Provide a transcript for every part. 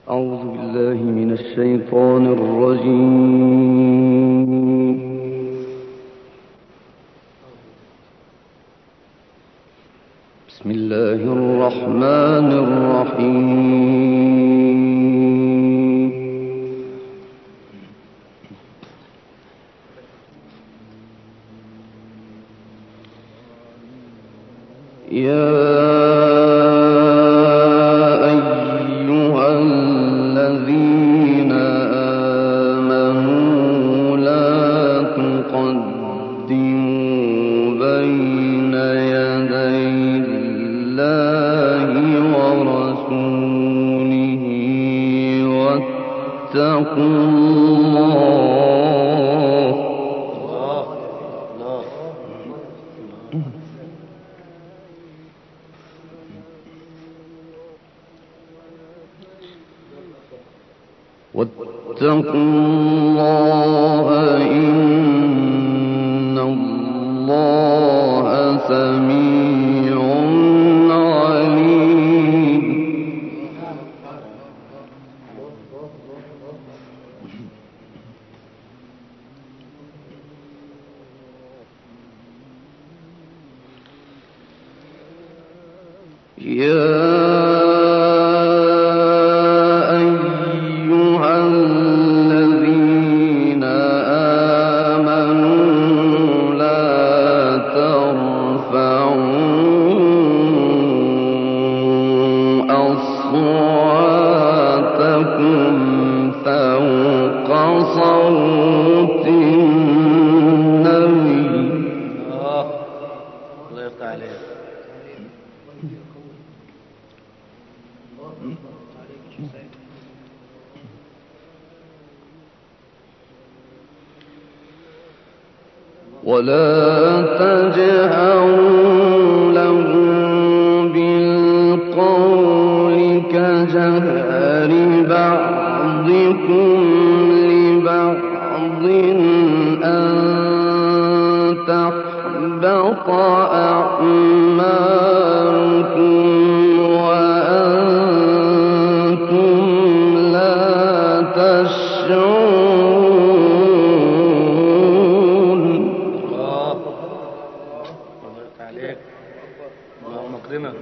أعوذ بالله من الشيطان الرجيم. بسم الله الرحمن الرحيم. يا واتقوا الله إن الله سميع عليم. ولا تجهروا له بالقول كجهر بعضكم لبعض أن تحبط أعمالكم وأنتم لا تشعرون. اللهم اكرمك.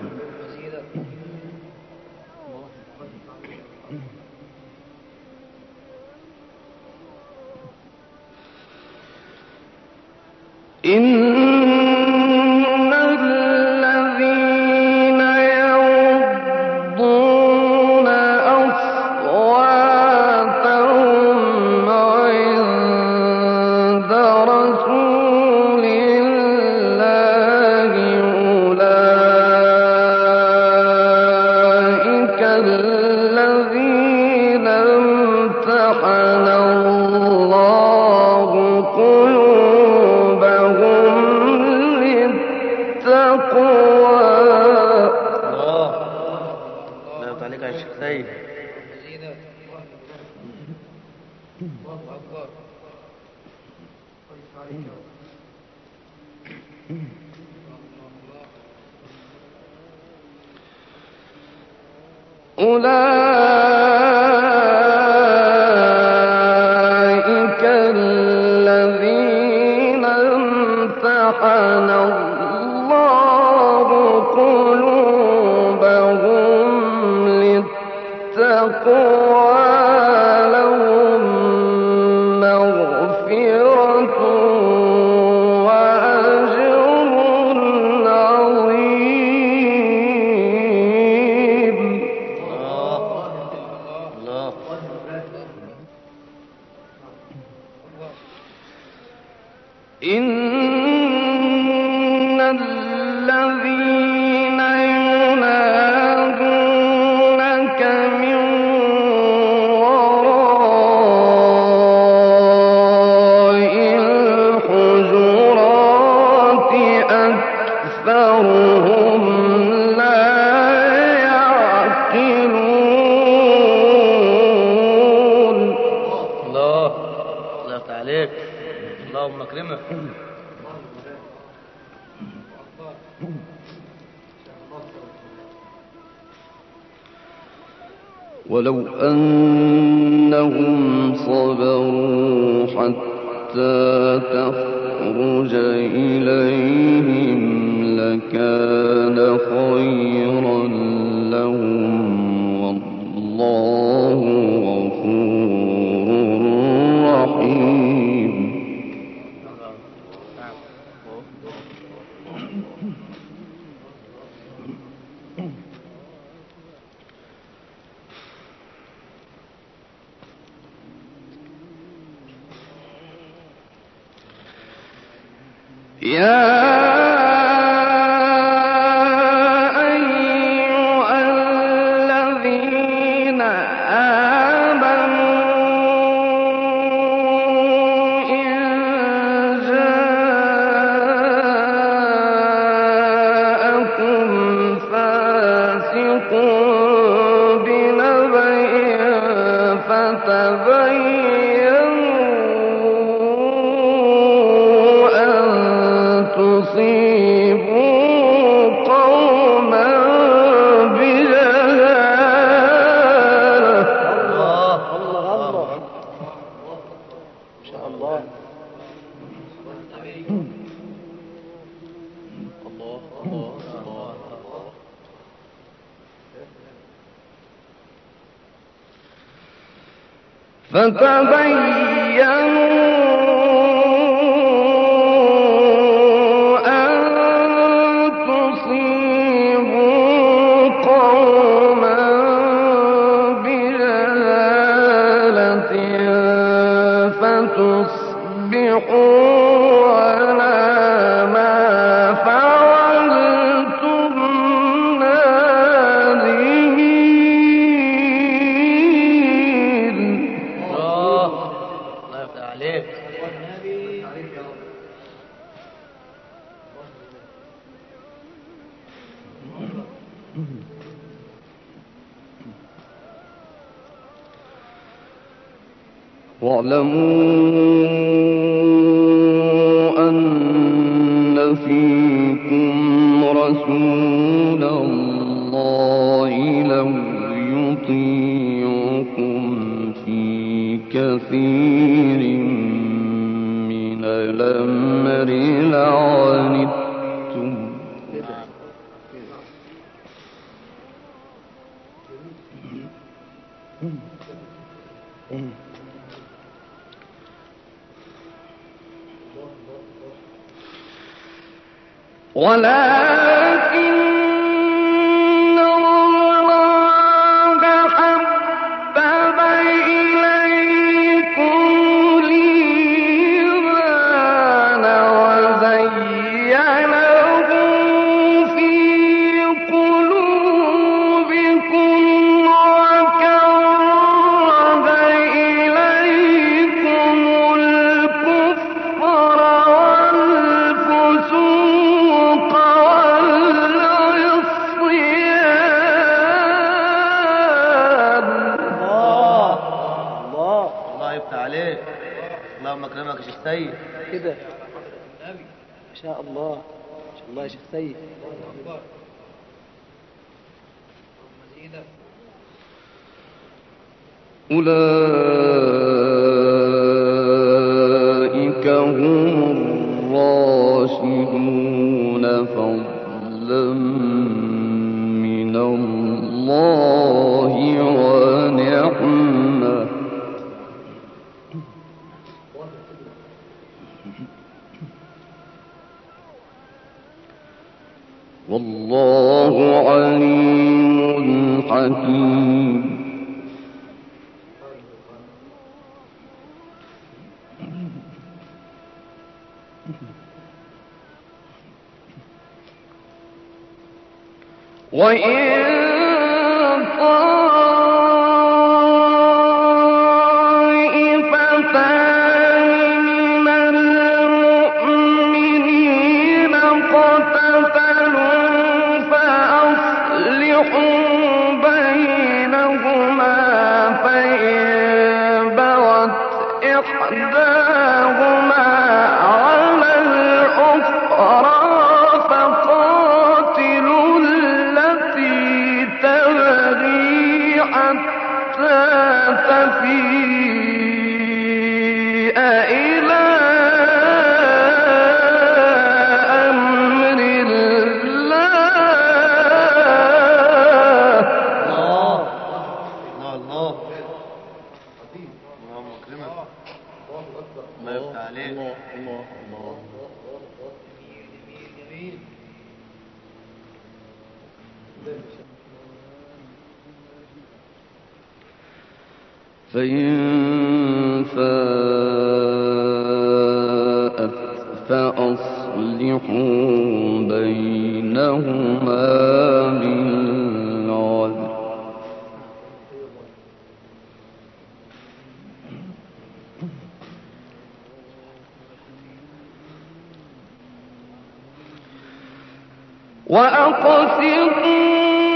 إن الذين يغضون أصواتهم عند رسول الله أولئك الذين امتحن الله قلوبهم للتقوى. لا تعليق يا شيخ سيد. أولئك الذين امتحن الله قلوبهم للتقوى لهم مغفرة وأجر عظيم. الله. إن الذين ينادونك من وراء الحجرات أكثرهم لا يعقلون. الله عليك. اللهم اكرمك. ولو أنهم صبروا حتى تخرج إليهم لكان خيرا لهم والله غفور رحيم. يا أيها الذين آمنوا إن جاءكم فاسق بنبأ تصيبوا قوما بجهالة. الله ما شاء الله. فتبينوا أن تصيبوا قوما بجهالة فتصبحوا على ما فعلتم نادمين. الله يفتح عليك. واعلموا أن فيكم رسول الله لو يطيعكم في كثير من الأمر لعنتم ولكن الله حبب إليكم الإيمان وزينه في قلوبكم وكره إليكم الكفر والفسوق والعصيان. الله يفتح عليك. اللهم اكرمك يا شيخ سيد كده. ما شاء الله ما شاء الله يا شيخ سيد. أولئك هم الراشدون فضلا من الله ونعمة. والله عليم حكيم. وإن طائفتان من المؤمنين اقتتلوا فأصلحوا بينهما فإن بغت إحداهما على الأخرى فقاتلوا التي تبغي حتى تفيء إلى أمر الله. الله الله اللهم اكرمك. الله يفتح عليك. الله الله الله. فإن فاءت فأصلحوا بينهما بالعدل. وأقسطوا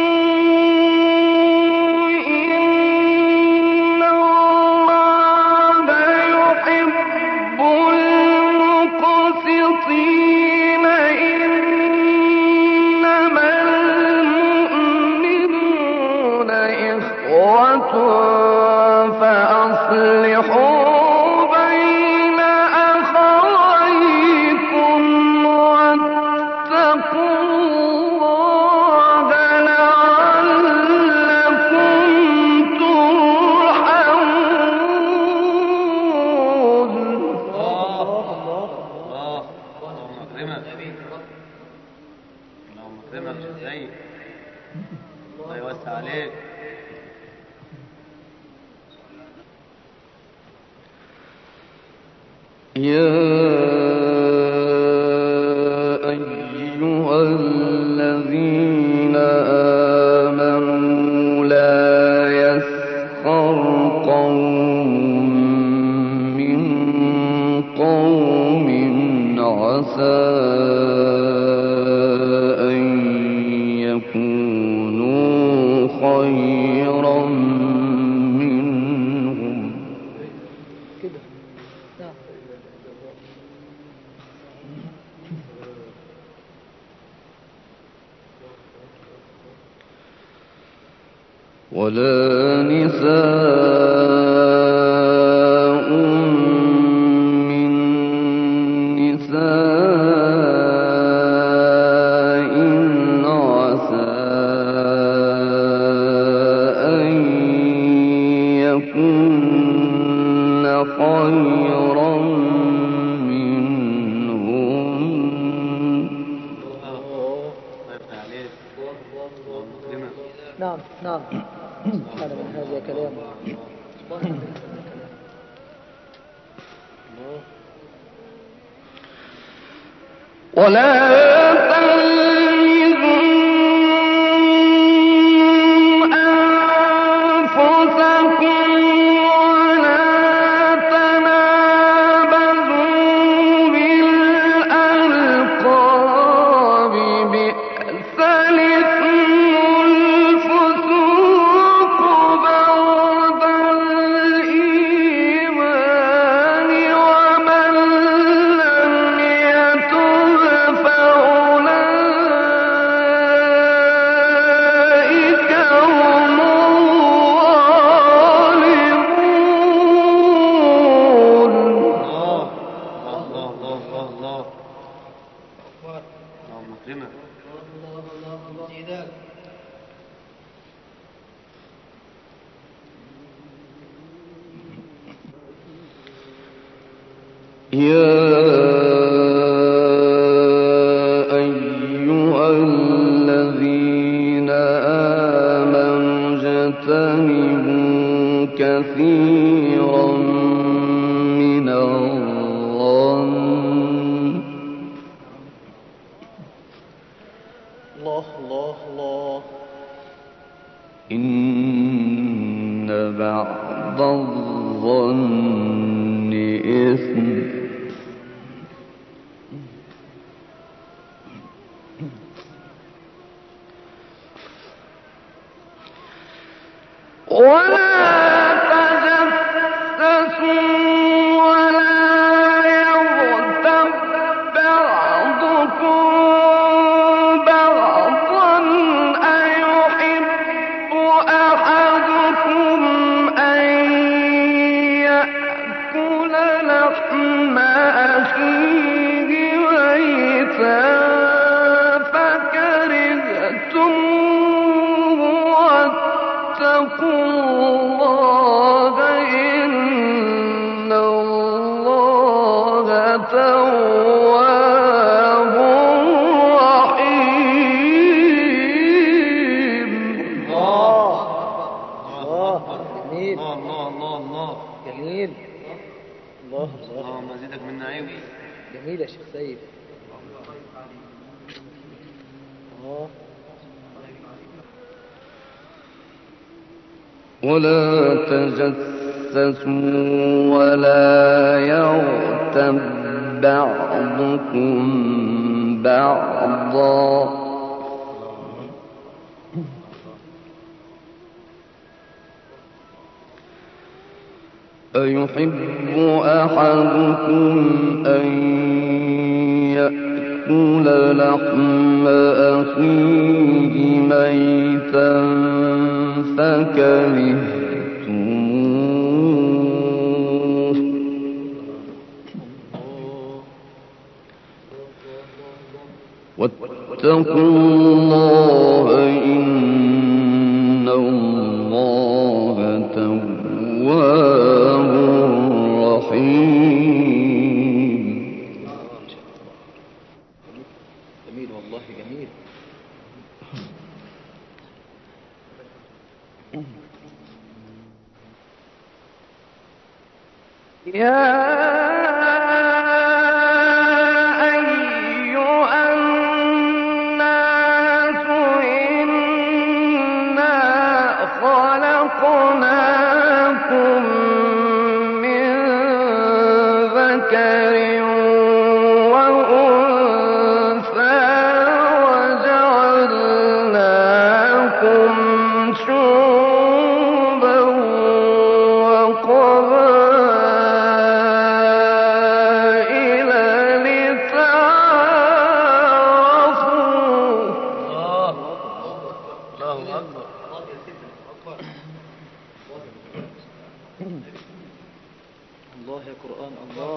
ولا نساء من نساء عسى أن يكن خيرا منهم. نعم نعم. هذا من هذا كلام. ولا كثيرا من الظن. الله الله الله. إن بعض الظن إثم. أحدكم واتقوا الله إن الله تواب رحيم. الله جميل الله الله الله جميل. الله الله اللهم زدك من نعيم. جميل يا شيخ سيد. الله ولا تجسسوا ولا يغتب بعضكم بعضا أيحب أحدكم أن يأكل لحم أخيه ميتا فكرهتموه واتقوا الله إن الله تواب رحيم. جميل والله جميل. الله يا قرآن الله.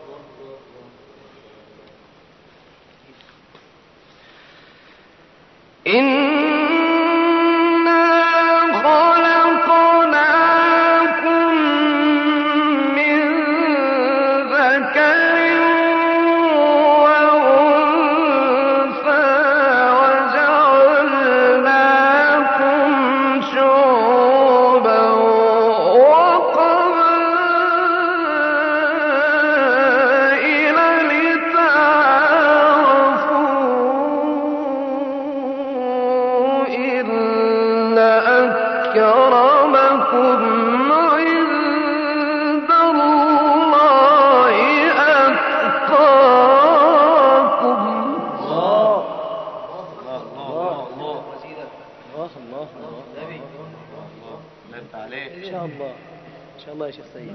إن شاء الله يا شيخ سيد.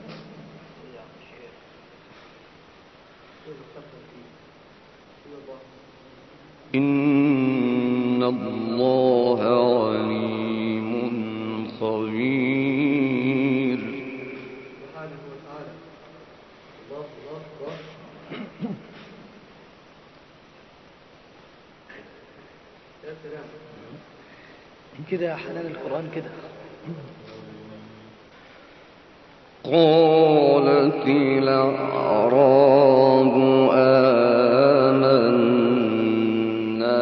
إن الله عليم خبير. كده يا حلال القرآن كده. قالت الأعراب آمنا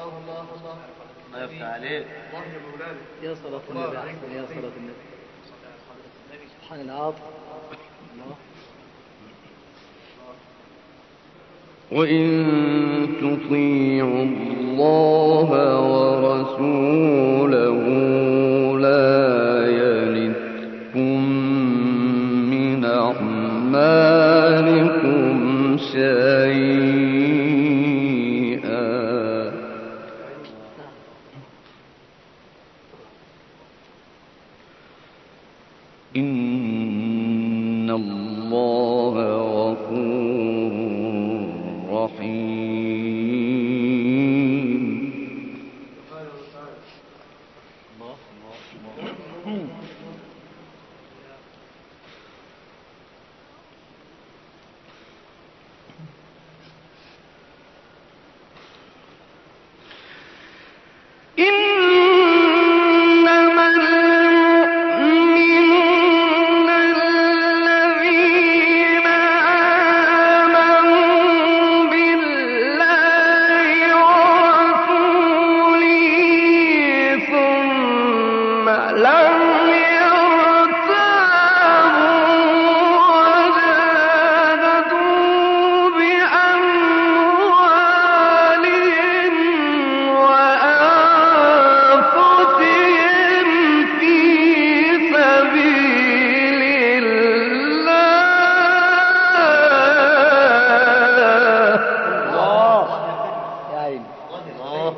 يا صلاة النبي أحسن يا صلاة النبي. سبحان العاطف. الله. وإن تطيعوا الله ورسوله لا يلدكم من أعمالكم شيئا. إن الله غفور رحيم. إنما المؤمنون الذين آمنوا بالله ورسوله ثم لم يرتابوا وجاهدوا بأموالهم وأنفسهم في سبيل الله. يا عيني. الله.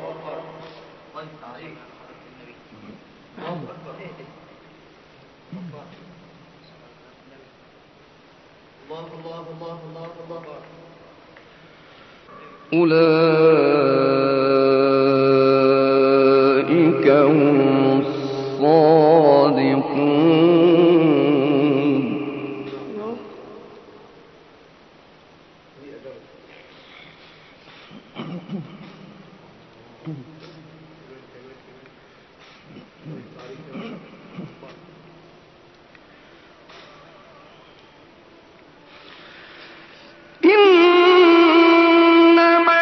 أولئك هم الصادقون. إنما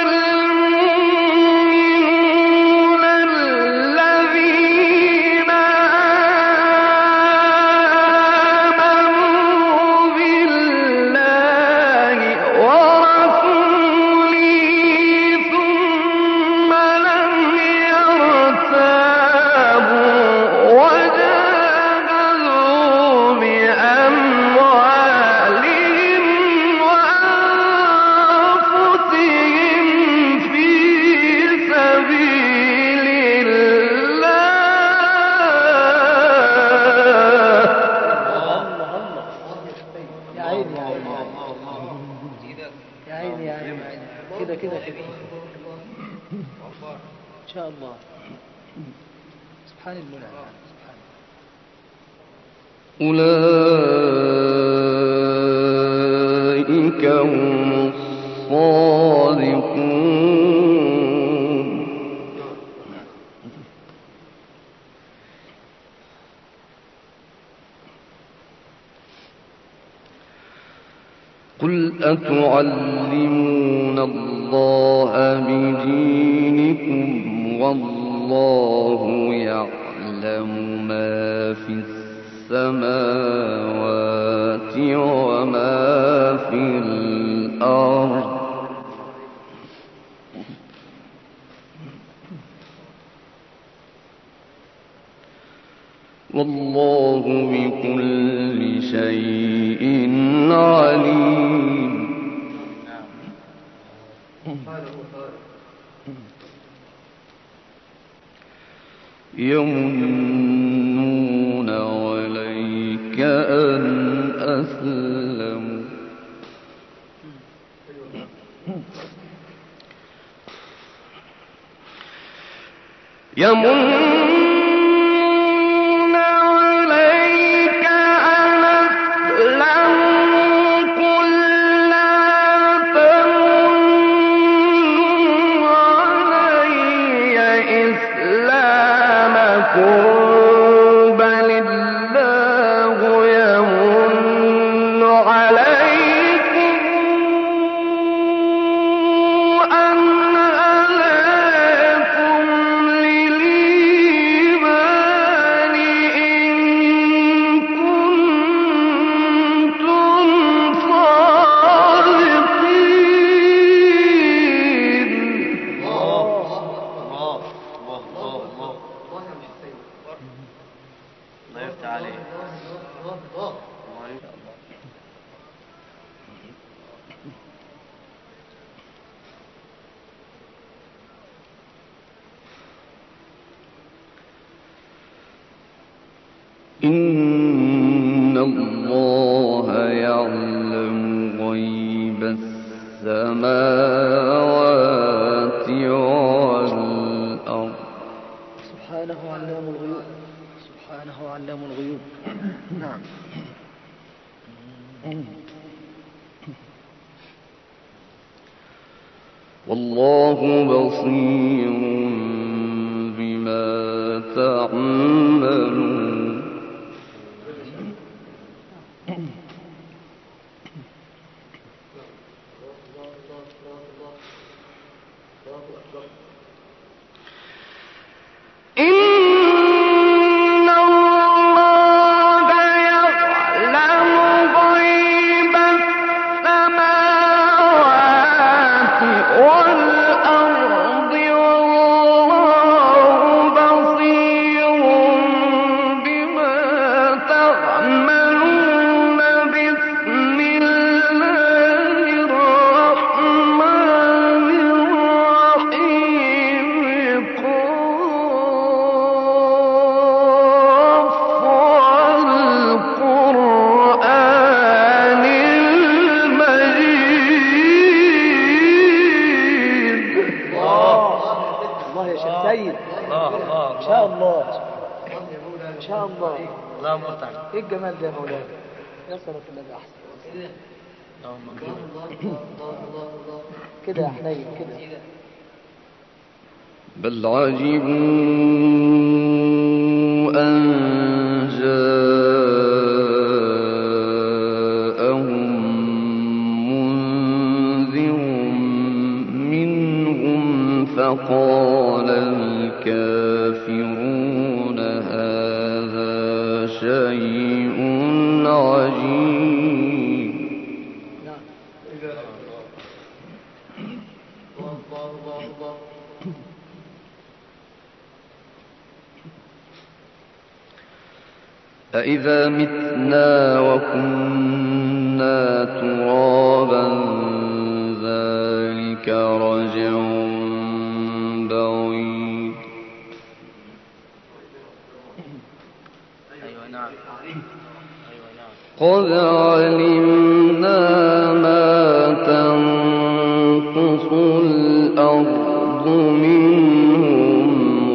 المؤمنون الذين آمنوا بالله ورسوله ثم لم يرتابوا وجاهدوا بأموالهم وأنفسهم في سبيل الله. يا عيني يا عيني يا عيني يا عيني. كده كده كده. إن شاء الله. سبحان المنعم. سبحان أولئك هم الصادقون. قل أتعلمون الله بدينكم والله يعلم ما في السماوات وما في الأرض والله بكل شيء عليم. يمنون عليك أن أسلموا يمنون عليك أن أسلموا قل لا تمنوا علي إسلامكم بل الله يمن عليكم أن هداكم للإيمان إن الله يعلم غيب السماوات والأرض. سبحانه علام الغيوب. سبحانه علام الغيوب. نعم. والله بصير بما تعملون. إن الله يعلم غيب السماوات والأرض والله بصير بما تعملون. بسم الله الرحمن الرحيم. قاف والقرآن المجيد. الله يا شيخ سيد. إن شاء الله. إن شاء الله. اللهم ارتاح. إيه الجمال ده يا مولانا؟ يا صلاة النبي أحسن. كده يا حنين كده. بل عجبوا أن جاءهم منذر منهم فقال الكافرون هذا شيء عجيب. نعم. أإذا متنا وكنا ترابا ذلك رجع بعيد. أيوة نعم. قد علمنا ما تنقص الأرض منهم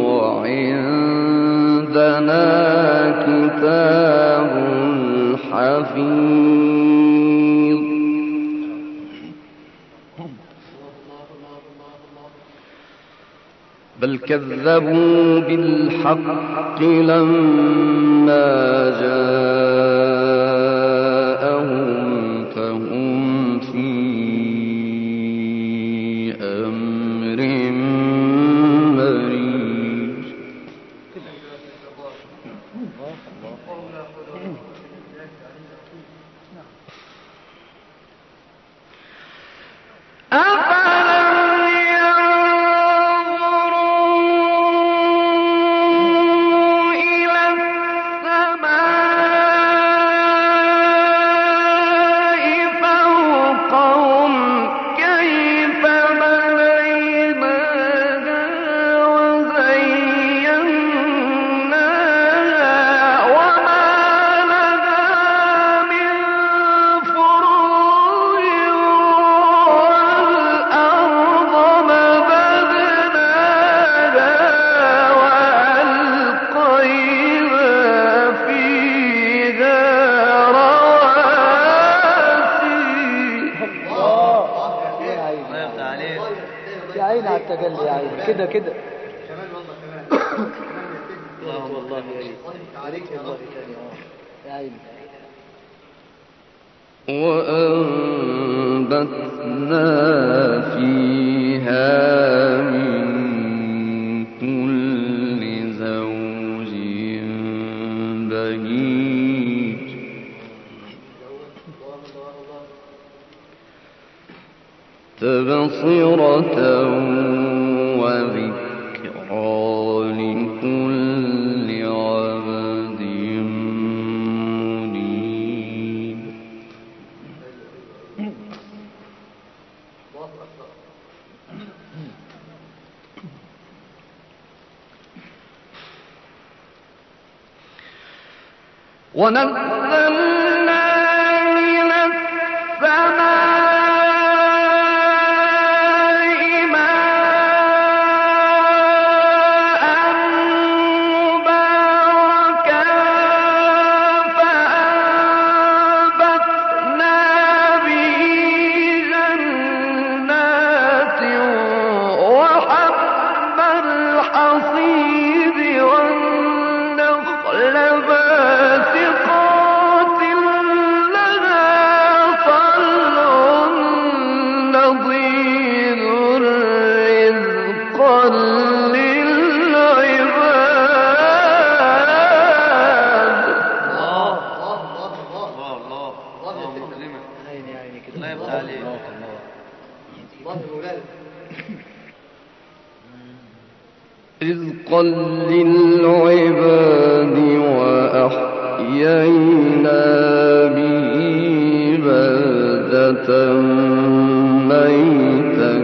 وعندنا كتاب حفيظ. بل كذبوا بالحق لما جاءهم فهم في أمر مريج. أفلم ينظروا إلى السماء فوقهم كيف بنيناها وزيناها وما لها من فروج والأرض مددناها وألقينا فيها رواسي. يا عيني. الله يفتح عليك. يا عيني على التجلي يا عيني. كده كده. والله يا ريت. يا ريت والله تاني. يا عيني. وأنبتنا فيها من كل زوج بهيج. تبصرة وذكرى لكل عبد منيب. ونزلنا من السماء ماء مباركا فأنبتنا به جنات وحب الحصيد والنخل باسقات لها طلع نضيد رزقا للعباد. اللهم اكرمك. عيني عيني كده. الله يفتح عليك. الله مولانا. رزقا للعباد وأحيينا به بلدة ميتا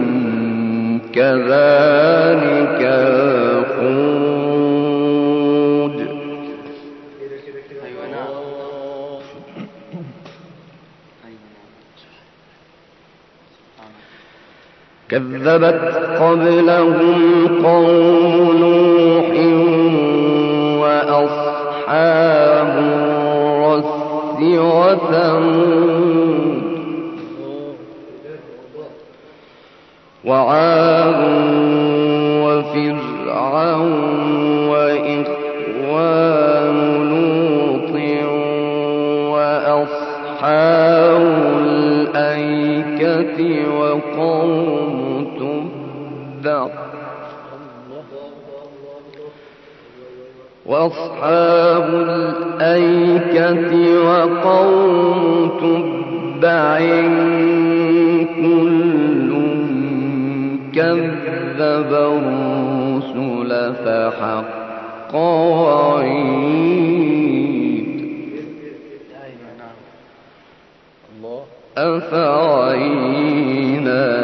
كذلك الخروج. ايوه نعم. كذبت قبلهم قوم نوح وأصحاب الرس وثمود وعاد وفرعون وإخوان لوط وأصحاب الأيكة وقوم تبع وأصحاب الأيكة وقوم تبع كل كذب الرسل فحق وعيد. أفعينا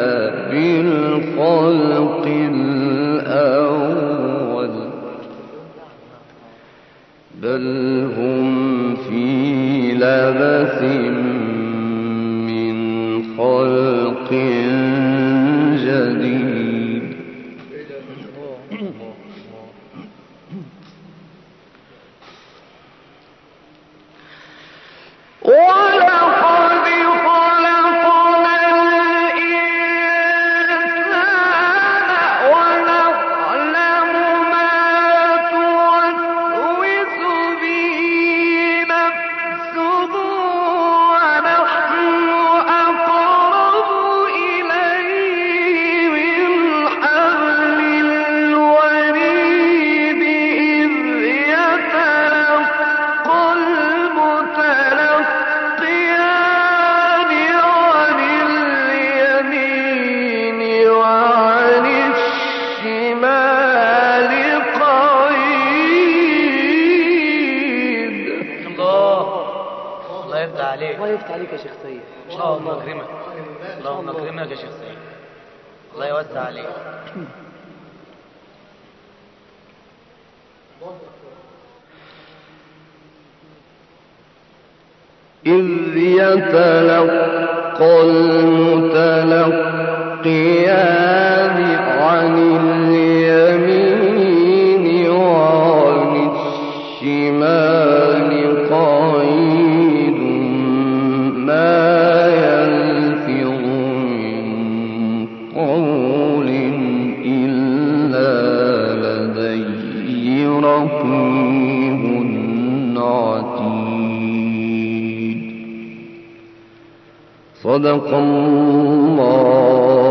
بالخلق الأول بل هم في لبس من خلق جديد. ولقد خلقنا الإنسان ونعلم ما توسوس به نفسه ونحن أقرب إليه من حبل الوريد إذ يتلقى المتلقيان عن اليمين وعن الشمال قعيد. الله يفتح عليك. الله يفتح عليك يا شيخ سيد. اللهم اكرمك. اللهم اكرمك يا شيخ سيد. الله يوسع عليك. إذ يتلقى المتلقيان عن اليمين وعن الشمال قعيد ما يلفظ من قول إلا لديه رقيب عتيد. صدق الله